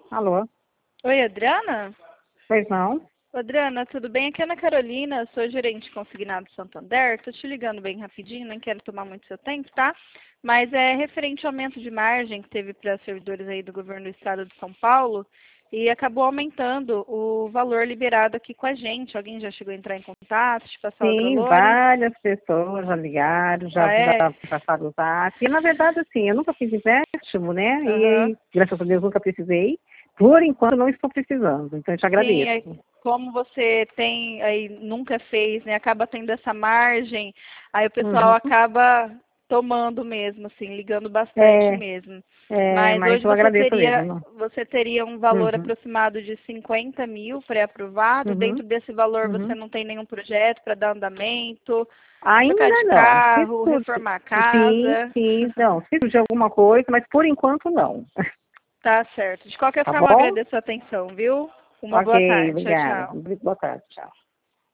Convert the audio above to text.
Alô? Oi, Adriana? Pois não? Adriana, tudo bem? Aqui é Ana Carolina, sou gerente consignado Santander. Tô te ligando bem rapidinho, não quero tomar muito seu tempo, tá? Mas é referente ao aumento de margem que teve para servidores aí do governo do estado de São Paulo e acabou aumentando o valor liberado aqui com a gente. Alguém já chegou a entrar em contato, te passar os Sim, valores? várias pessoas já ligaram, já, Ah, é? já passaram o zap. E, na verdade, assim, eu nunca fiz empréstimo, né? Aham. E, graças a Deus, nunca precisei. Por enquanto, não estou precisando. Então, eu te Sim, agradeço. como você tem aí nunca fez, né? Acaba tendo essa margem, aí o pessoal Uhum. acaba tomando mesmo, assim, ligando bastante É, mesmo. é, Mas mas hoje eu agradeço mesmo. Não? você teria um valor Uhum, aproximado de 50 mil pré-aprovado. uhum, Dentro desse valor você uhum. não tem nenhum projeto para dar andamento, trocar Ainda de não. Se carro, surgir, reformar a sim, casa. sim, não. Se surgir alguma coisa, mas por enquanto não. Tá certo. De qualquer Tá forma, eu bom? agradeço a atenção, viu? Uma Ok, boa tarde. Tchau, obrigada. tchau. Boa tarde, tchau.